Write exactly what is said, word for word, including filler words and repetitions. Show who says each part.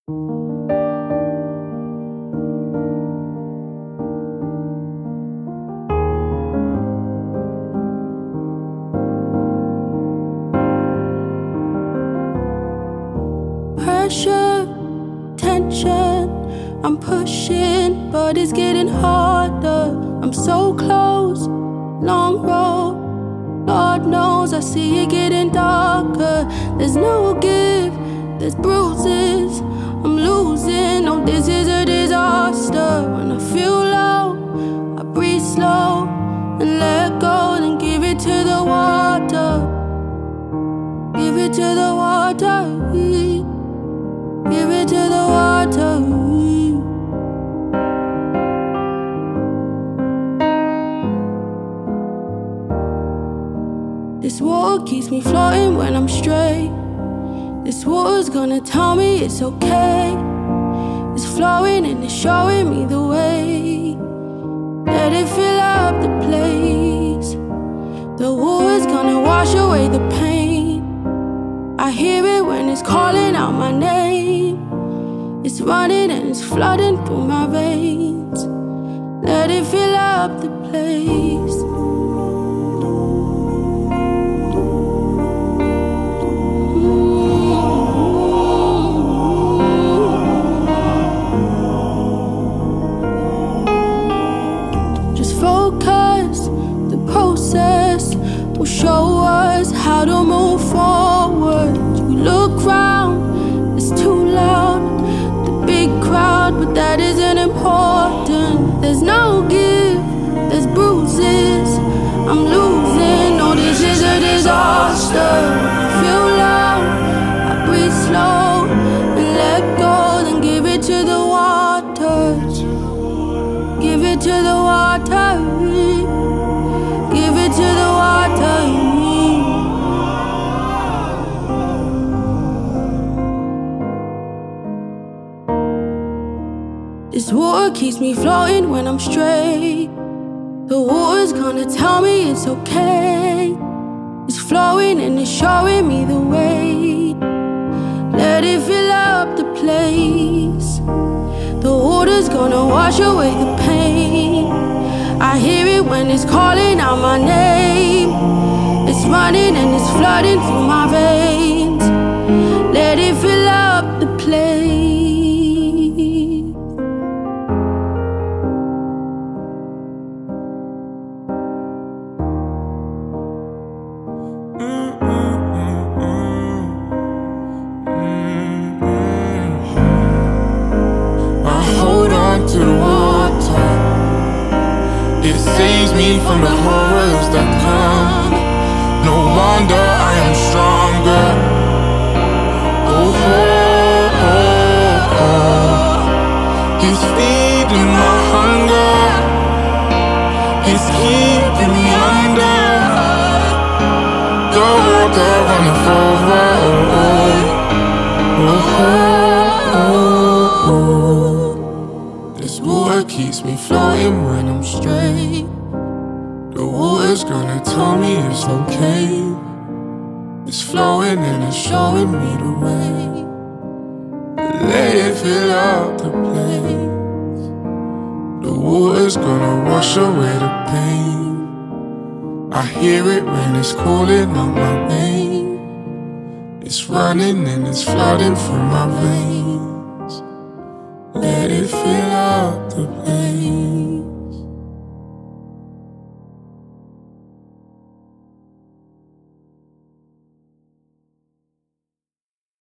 Speaker 1: Pressure, tension, I'm pushing, but it's getting harder. I'm so close, long road. Lord knows I see it getting darker. There's no give, there's bruises. I'm losing, oh this is a disaster. When I feel low, I breathe slow and let go, then give it to the water. Give it to the water. Give it to the water. This water keeps me floating when I'm straight. This water's gonna tell me it's okay. It's flowing and it's showing me the way. Let it fill up the place. The water's gonna wash away the pain. I hear it when it's calling out my name. It's running and it's flooding through my veins. Let it fill up the place. Just focus, the process will show us how to move forward. You look round, it's too loud. The big crowd, but that isn't important. There's no give, there's bruises. I'm losing, oh this is a disaster. Feel loud, I breathe slow and let go, then give it to the water. Give it to the water. Give it to the water. This water keeps me floating when I'm straight. The water's gonna tell me it's okay. It's flowing and it's showing me the way. Let it fill up the place. The water's gonna wash away the pain. I hear it when it's calling out my name. It's running and it's flooding through my veins. Let it fill up the place.
Speaker 2: To the water, it saves me from the horrors that come. No wonder I am stronger. Oh, oh, oh, oh. He's feeding my hunger. He's keeping me under. The water running over. Oh, oh, oh, oh. This water keeps me floating when I'm straight. The water's gonna tell me it's okay. It's flowing and it's showing me the way. Let it fill up the place. The water's gonna wash away the pain. I hear it when it's calling out my name. It's running and it's flooding through my veins. Let it fill